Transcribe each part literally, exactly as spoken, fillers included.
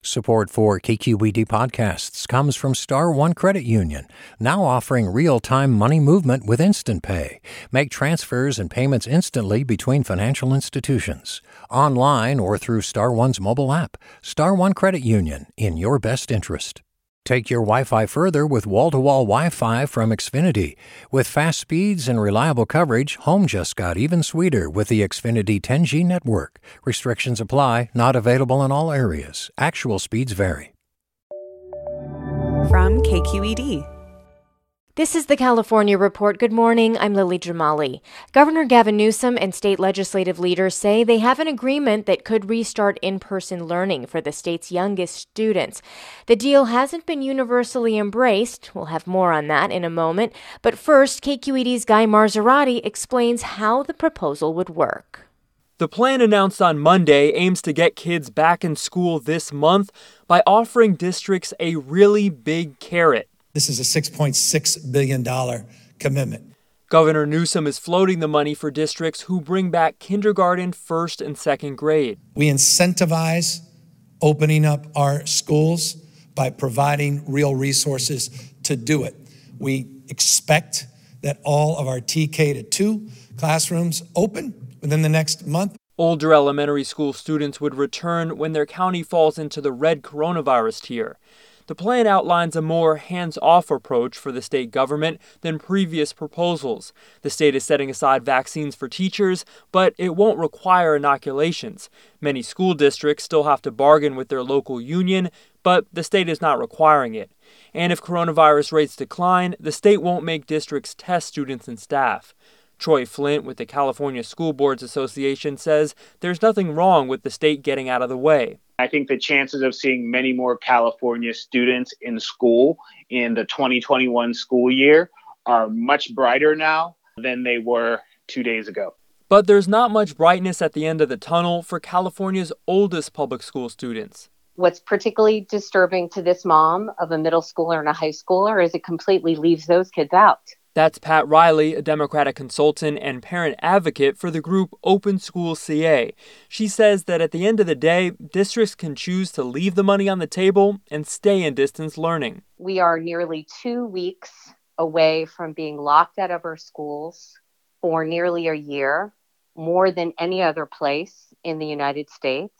Support for K Q E D podcasts comes from Star One Credit Union, now offering real-time money movement with Instant Pay. Make transfers and payments instantly between financial institutions, online or through Star One's mobile app. Star One Credit Union, in your best interest. Take your Wi-Fi further with wall-to-wall Wi-Fi from Xfinity. With fast speeds and reliable coverage, home just got even sweeter with the Xfinity ten G network. Restrictions apply, not available in all areas. Actual speeds vary. From K Q E D. This is the California Report. Good morning. I'm Lily Jamali. Governor Gavin Newsom and state legislative leaders say they have an agreement that could restart in-person learning for the state's youngest students. The deal hasn't been universally embraced. We'll have more on that in a moment. But first, K Q E D's Guy Marzorati explains how the proposal would work. The plan announced on Monday aims to get kids back in school this month by offering districts a really big carrot. This is a six point six billion dollars commitment. Governor Newsom is floating the money for districts who bring back kindergarten, first, and second grade. We incentivize opening up our schools by providing real resources to do it. We expect that all of our T K to two classrooms open within the next month. Older elementary school students would return when their county falls into the red coronavirus tier. The plan outlines a more hands-off approach for the state government than previous proposals. The state is setting aside vaccines for teachers, but it won't require inoculations. Many school districts still have to bargain with their local union, but the state is not requiring it. And if coronavirus rates decline, the state won't make districts test students and staff. Troy Flint with the California School Boards Association says there's nothing wrong with the state getting out of the way. I think the chances of seeing many more California students in school in the twenty twenty-one school year are much brighter now than they were two days ago. But there's not much brightness at the end of the tunnel for California's oldest public school students. What's particularly disturbing to this mom of a middle schooler and a high schooler is it completely leaves those kids out. That's Pat Riley, a Democratic consultant and parent advocate for the group Open School C A. She says that at the end of the day, districts can choose to leave the money on the table and stay in distance learning. We are nearly two weeks away from being locked out of our schools for nearly a year, more than any other place in the United States.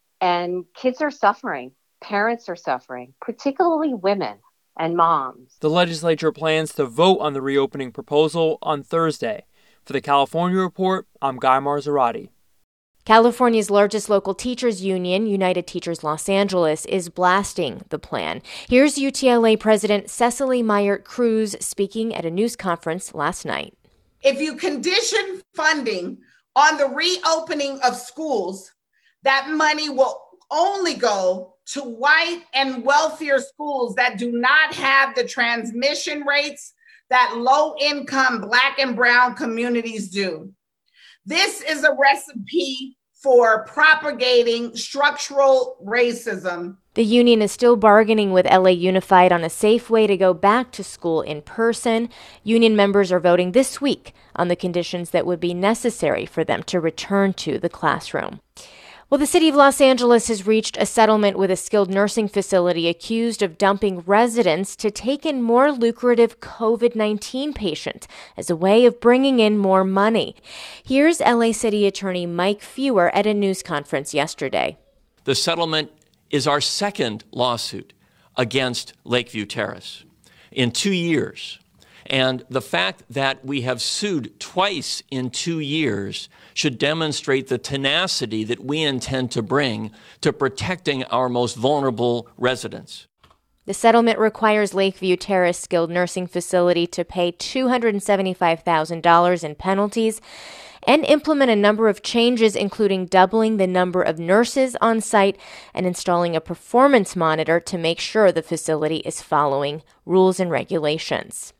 And kids are suffering. Parents are suffering, particularly women and moms. The legislature plans to vote on the reopening proposal on Thursday. For the California Report, I'm Guy Marzorati. California's largest local teachers union, United Teachers Los Angeles, is blasting the plan. Here's U T L A President Cecily Myert Cruz speaking at a news conference last night. If you condition funding on the reopening of schools, that money will only go to white and wealthier schools that do not have the transmission rates that low-income Black and brown communities do. This is a recipe for propagating structural racism. The union is still bargaining with L A Unified on a safe way to go back to school in person. Union members are voting this week on the conditions that would be necessary for them to return to the classroom. Well, the city of Los Angeles has reached a settlement with a skilled nursing facility accused of dumping residents to take in more lucrative covid nineteen patients as a way of bringing in more money. Here's L A City Attorney Mike Fewer at a news conference yesterday. The settlement is our second lawsuit against Lakeview Terrace in two years. And the fact that we have sued twice in two years should demonstrate the tenacity that we intend to bring to protecting our most vulnerable residents. The settlement requires Lakeview Terrace Skilled Nursing Facility to pay two hundred seventy-five thousand dollars in penalties and implement a number of changes, including doubling the number of nurses on site and installing a performance monitor to make sure the facility is following rules and regulations.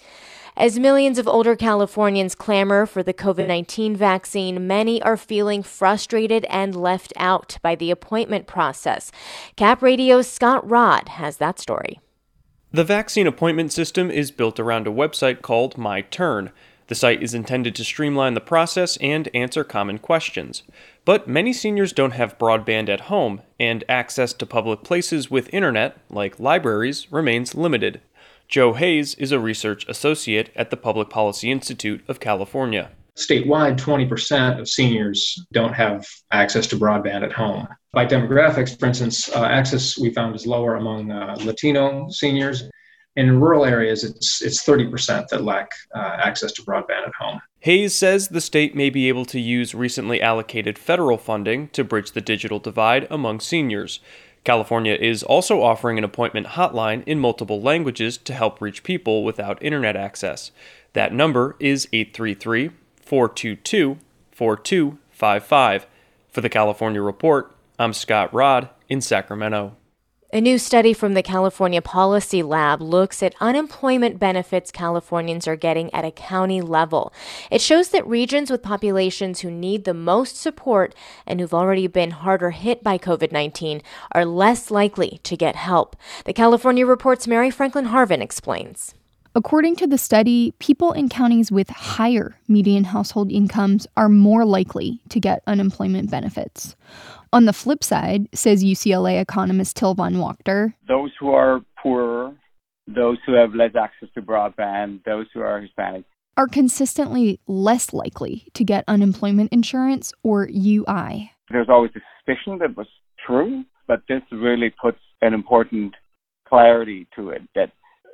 As millions of older Californians clamor for the covid nineteen vaccine, many are feeling frustrated and left out by the appointment process. Cap Radio's Scott Rod has that story. The vaccine appointment system is built around a website called My Turn. The site is intended to streamline the process and answer common questions. But many seniors don't have broadband at home, and access to public places with internet, like libraries, remains limited. Joe Hayes is a research associate at the Public Policy Institute of California. Statewide, twenty percent of seniors don't have access to broadband at home. By demographics, for instance, uh, access we found is lower among uh, Latino seniors. In rural areas, it's it's thirty percent that lack uh, access to broadband at home. Hayes says the state may be able to use recently allocated federal funding to bridge the digital divide among seniors. California is also offering an appointment hotline in multiple languages to help reach people without internet access. That number is eight three three, four two two, four two five five. For the California Report, I'm Scott Rodd in Sacramento. A new study from the California Policy Lab looks at unemployment benefits Californians are getting at a county level. It shows that regions with populations who need the most support and who've already been harder hit by covid nineteen are less likely to get help. The California Report's Mary Franklin Harvin explains. According to the study, people in counties with higher median household incomes are more likely to get unemployment benefits. On the flip side, says U C L A economist Till Von Wachter, those who are poorer, those who have less access to broadband, those who are Hispanic, are consistently less likely to get unemployment insurance or U I. There's always a suspicion that was true, but this really puts an important clarity to it, that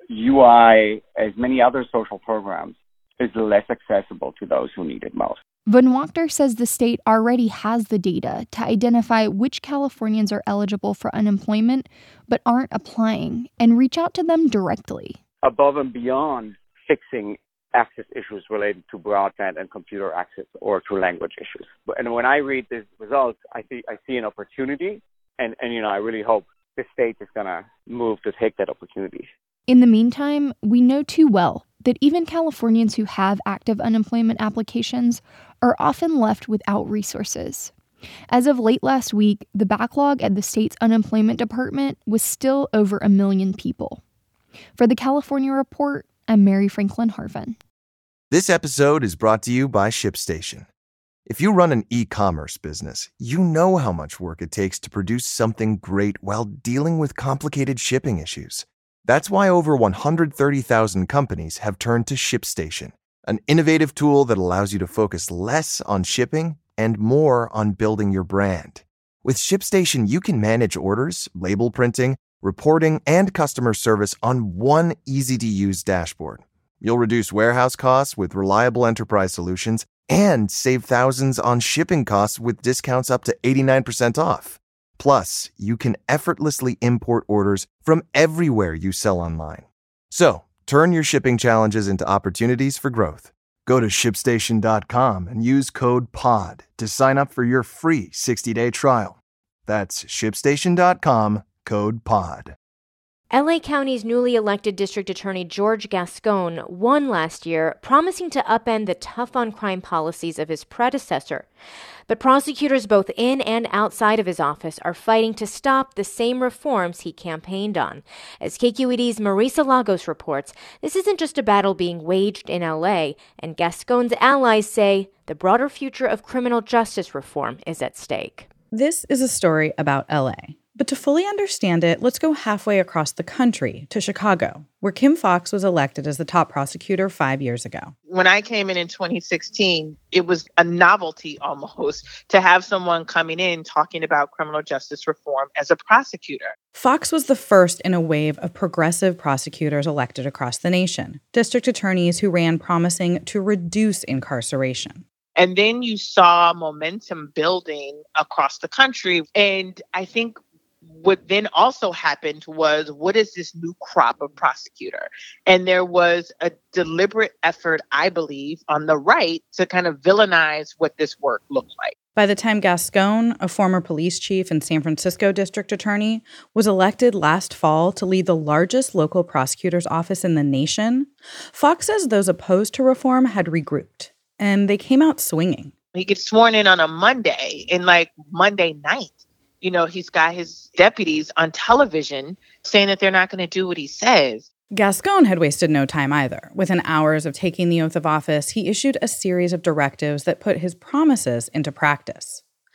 U I, as many other social programs, is less accessible to those who need it most. Von Wachter says the state already has the data to identify which Californians are eligible for unemployment but aren't applying and reach out to them directly. Above and beyond fixing access issues related to broadband and computer access or to language issues. And when I read these results, I see I see an opportunity, and, and you know, I really hope the state is going to move to take that opportunity. In the meantime, we know too well that even Californians who have active unemployment applications are often left without resources. As of late last week, the backlog at the state's unemployment department was still over a million people. For the California Report, I'm Mary Franklin Harvin. This episode is brought to you by ShipStation. If you run an e-commerce business, you know how much work it takes to produce something great while dealing with complicated shipping issues. That's why over one hundred thirty thousand companies have turned to ShipStation, an innovative tool that allows you to focus less on shipping and more on building your brand. With ShipStation, you can manage orders, label printing, reporting, and customer service on one easy-to-use dashboard. You'll reduce warehouse costs with reliable enterprise solutions and save thousands on shipping costs with discounts up to eighty-nine percent off. Plus, you can effortlessly import orders from everywhere you sell online. So, turn your shipping challenges into opportunities for growth. Go to ship station dot com and use code P O D to sign up for your free sixty-day trial. That's ship station dot com, code P O D. L A County's newly elected District Attorney George Gascon won last year, promising to upend the tough-on-crime policies of his predecessor. But prosecutors both in and outside of his office are fighting to stop the same reforms he campaigned on. As K Q E D's Marisa Lagos reports, this isn't just a battle being waged in L A, and Gascon's allies say the broader future of criminal justice reform is at stake. This is a story about L A. But to fully understand it, let's go halfway across the country to Chicago, where Kim Foxx was elected as the top prosecutor five years ago. When I came in in twenty sixteen, it was a novelty almost to have someone coming in talking about criminal justice reform as a prosecutor. Foxx was the first in a wave of progressive prosecutors elected across the nation, district attorneys who ran promising to reduce incarceration. And then you saw momentum building across the country. And I think what then also happened was, what is this new crop of prosecutor? And there was a deliberate effort, I believe, on the right to kind of villainize what this work looked like. By the time Gascon, a former police chief and San Francisco district attorney, was elected last fall to lead the largest local prosecutor's office in the nation, Foxx says those opposed to reform had regrouped, and they came out swinging. He gets sworn in on a Monday, and like Monday night, you know, he's got his deputies on television saying that they're not going to do what he says. Gascon had wasted no time either. Within hours of taking the oath of office, he issued a series of directives that put his promises into practice.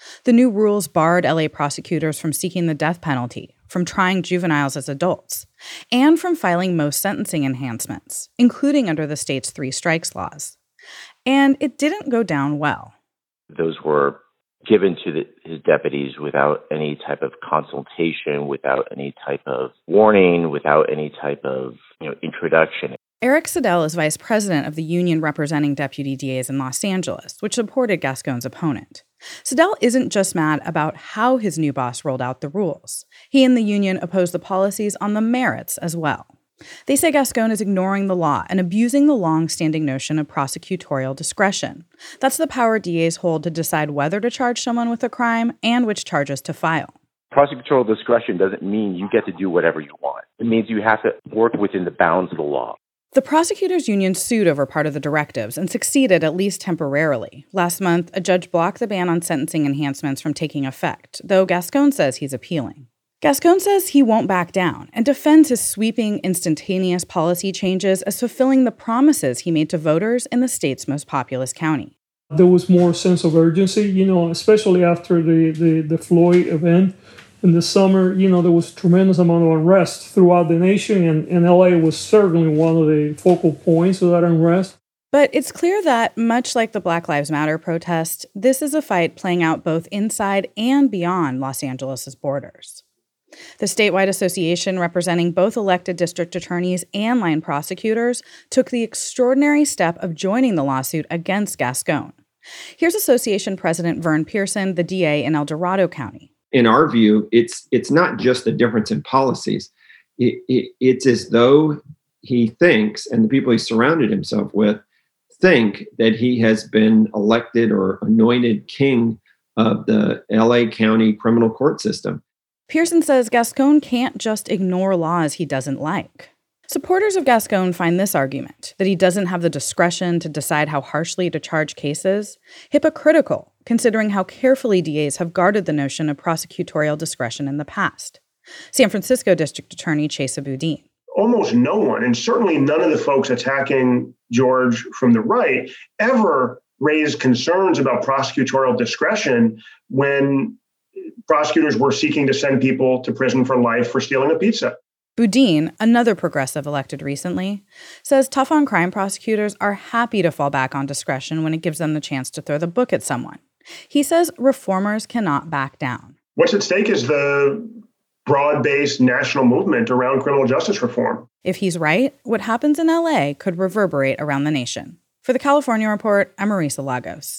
The new rules barred L A prosecutors from seeking the death penalty, from trying juveniles as adults, and from filing most sentencing enhancements, including under the state's three strikes laws. And it didn't go down well. Those were given to the, his deputies without any type of consultation, without any type of warning, without any type of you know, introduction. Eric Siddell is vice president of the union representing deputy D As in Los Angeles, which supported Gascon's opponent. Siddell isn't just mad about how his new boss rolled out the rules. He and the union oppose the policies on the merits as well. They say Gascon is ignoring the law and abusing the long-standing notion of prosecutorial discretion. That's the power D As hold to decide whether to charge someone with a crime and which charges to file. Prosecutorial discretion doesn't mean you get to do whatever you want. It means you have to work within the bounds of the law. The prosecutors' union sued over part of the directives and succeeded at least temporarily. Last month, a judge blocked the ban on sentencing enhancements from taking effect, though Gascon says he's appealing. Gascon says he won't back down and defends his sweeping, instantaneous policy changes as fulfilling the promises he made to voters in the state's most populous county. There was more sense of urgency, you know, especially after the, the, the Floyd event in the summer. You know, there was a tremendous amount of unrest throughout the nation, and, and L A was certainly one of the focal points of that unrest. But it's clear that, much like the Black Lives Matter protest, this is a fight playing out both inside and beyond Los Angeles' borders. The statewide association representing both elected district attorneys and line prosecutors took the extraordinary step of joining the lawsuit against Gascon. Here's association president Vern Pearson, the D A in El Dorado County. In our view, it's it's not just a difference in policies. It, it, it's as though he thinks, and the people he surrounded himself with think, that he has been elected or anointed king of the L A County criminal court system. Pearson says Gascon can't just ignore laws he doesn't like. Supporters of Gascon find this argument, that he doesn't have the discretion to decide how harshly to charge cases, hypocritical, considering how carefully D As have guarded the notion of prosecutorial discretion in the past. San Francisco District Attorney Chesa Boudin. Almost no one, and certainly none of the folks attacking George from the right, ever raised concerns about prosecutorial discretion when prosecutors were seeking to send people to prison for life for stealing a pizza. Boudin, another progressive elected recently, says tough-on-crime prosecutors are happy to fall back on discretion when it gives them the chance to throw the book at someone. He says reformers cannot back down. What's at stake is the broad-based national movement around criminal justice reform. If he's right, what happens in L A could reverberate around the nation. For the California Report, I'm Marisa Lagos.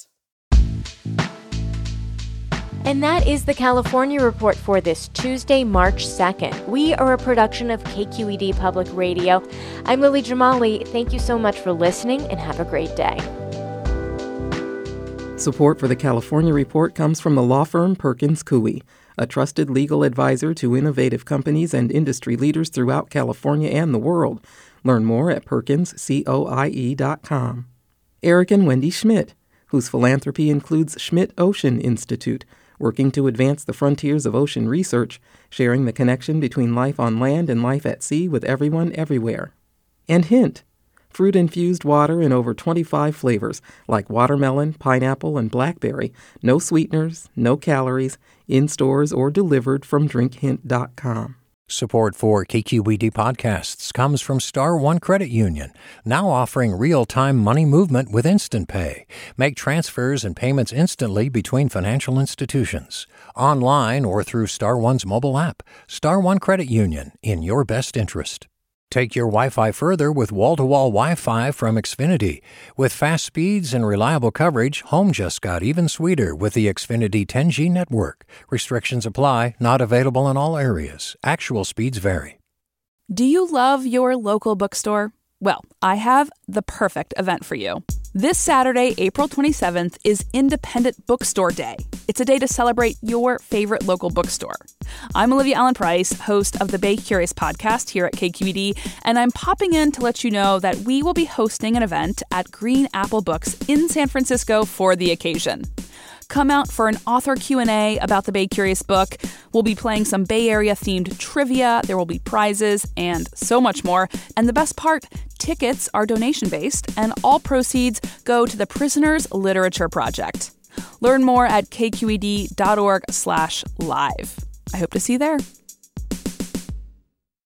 And that is the California Report for this Tuesday, March second. We are a production of K Q E D Public Radio. I'm Lily Jamali. Thank you so much for listening, and have a great day. Support for the California Report comes from the law firm Perkins Coie, a trusted legal advisor to innovative companies and industry leaders throughout California and the world. Learn more at perkins coie dot com. Eric and Wendy Schmidt, whose philanthropy includes Schmidt Ocean Institute, working to advance the frontiers of ocean research, sharing the connection between life on land and life at sea with everyone everywhere. And Hint, fruit-infused water in over twenty-five flavors, like watermelon, pineapple, and blackberry. No sweeteners, no calories, in stores or delivered from drink hint dot com. Support for K Q E D podcasts comes from Star One Credit Union, now offering real-time money movement with Instant Pay. Make transfers and payments instantly between financial institutions, online or through Star One's mobile app. Star One Credit Union, in your best interest. Take your Wi-Fi further with wall-to-wall Wi-Fi from Xfinity. With fast speeds and reliable coverage, home just got even sweeter with the Xfinity ten G network. Restrictions apply, not available in all areas. Actual speeds vary. Do you love your local bookstore? Well, I have the perfect event for you. This Saturday, April twenty-seventh, is Independent Bookstore Day. It's a day to celebrate your favorite local bookstore. I'm Olivia Allen Price, host of the Bay Curious podcast here at K Q E D, and I'm popping in to let you know that we will be hosting an event at Green Apple Books in San Francisco for the occasion. Come out for an author Q and A about the Bay Curious book. We'll be playing some Bay Area-themed trivia, there will be prizes, and so much more. And the best part, tickets are donation-based, and all proceeds go to the Prisoners Literature Project. Learn more at k q e d dot org slash live. I hope to see you there.